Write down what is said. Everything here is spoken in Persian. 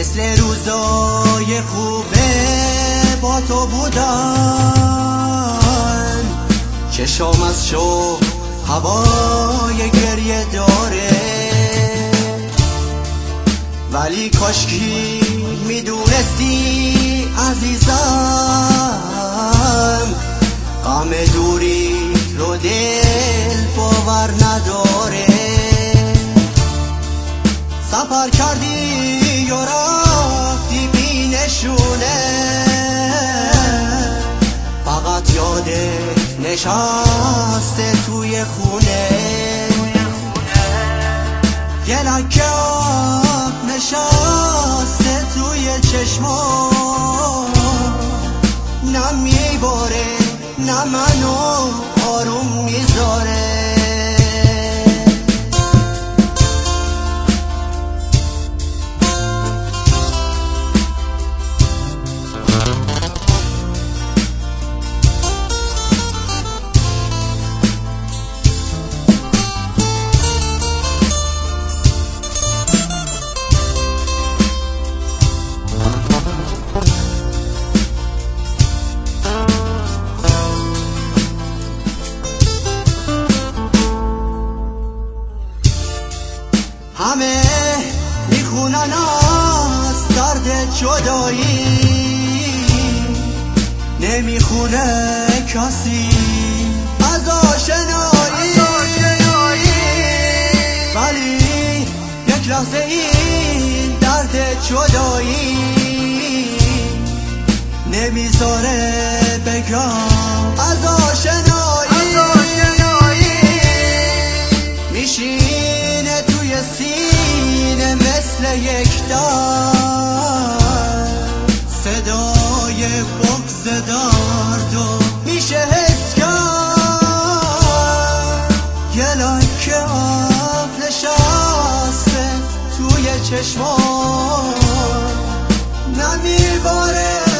مثل روزای خوبه با تو بودن، چشام از شوق هوای گریه داره، ولی کاشکی میدونستی عزیزم، غم دوری رو دل باور نداره. سفر کردی و رفتی بی نشونه، فقط یادت نشسته توی خونه، یه لکه آب نشسته توی چشمام، نه میباره نه منو آروم میذاره. همه میخونن از درد جدایی، نمیخونه کسی از آشنایی، ولی یک لحظه این درد جدایی نمیذاره بگم از آشنایی. میشینه توی سینه مثل یک در، صدای بغض دردو میشه حس کرد، یه لکه آب نشسته توی چشمان، نمیباره